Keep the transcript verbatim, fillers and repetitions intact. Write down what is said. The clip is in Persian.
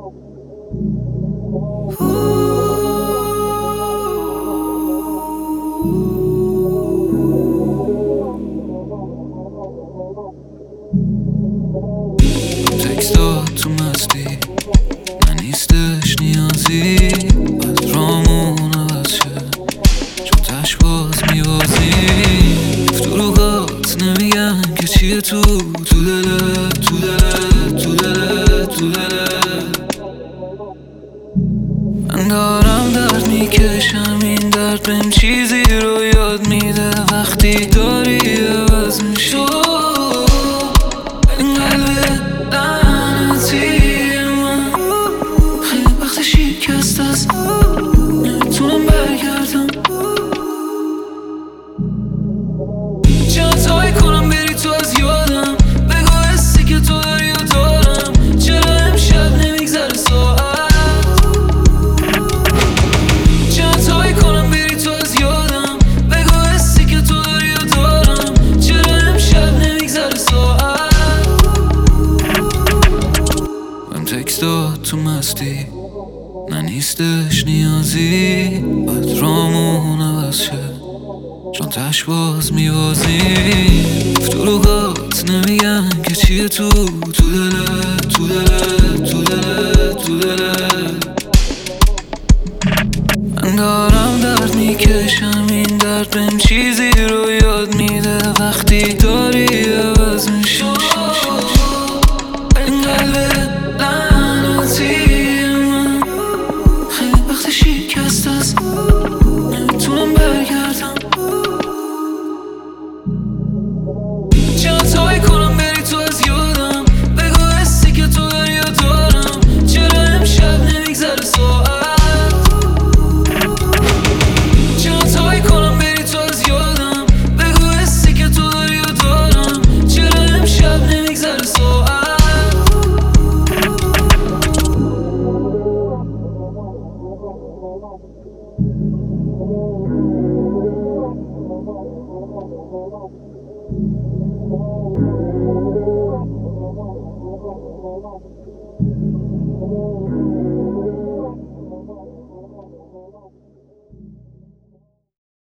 تکستات تو مستی من نیستش نیازی از رامون عوض شد چون تش باز میوازی فروغات نمیگن که چیه تو تو دلت تو دلت تو دلت تو دلت من دارم درد میکشم این درد بهم چیزی رو یاد میده وقتی داری عوض میشی این قلب لعنتی من خیلی وقت شکست است نمیتونم برگردم چند تایی کنم بری تو از یادم بگو حسی که تو داری و دارم چرا امشب نمیگذره ساعت چند تایی کنم بری تو از یادم بگو حسی که تو داری و دارم چرا امشب نمیگذره ساعت من تکستات تو مستی من نیستش نیازی باید رامون عوض شد چون تش باز میوازی فروغات نمیگن که چیه تو تو دلت تو دلت تو دلت تو دلت من دارم درد میکشم این درد بهم چیزی رو یاد میده وقتی داری عوض میشی این قلب لعنتی من خیلی وقت شکست است نمیتونم برگردم چند تایی کنم بری تو از یادم بگو حسی که تو داری و دارم چرا امشب نمیگذره ساعت چند تایی کنم بری تو از یادم بگو حسی که تو داری و دارم چرا امشب نمیگذره ساعت Thank you.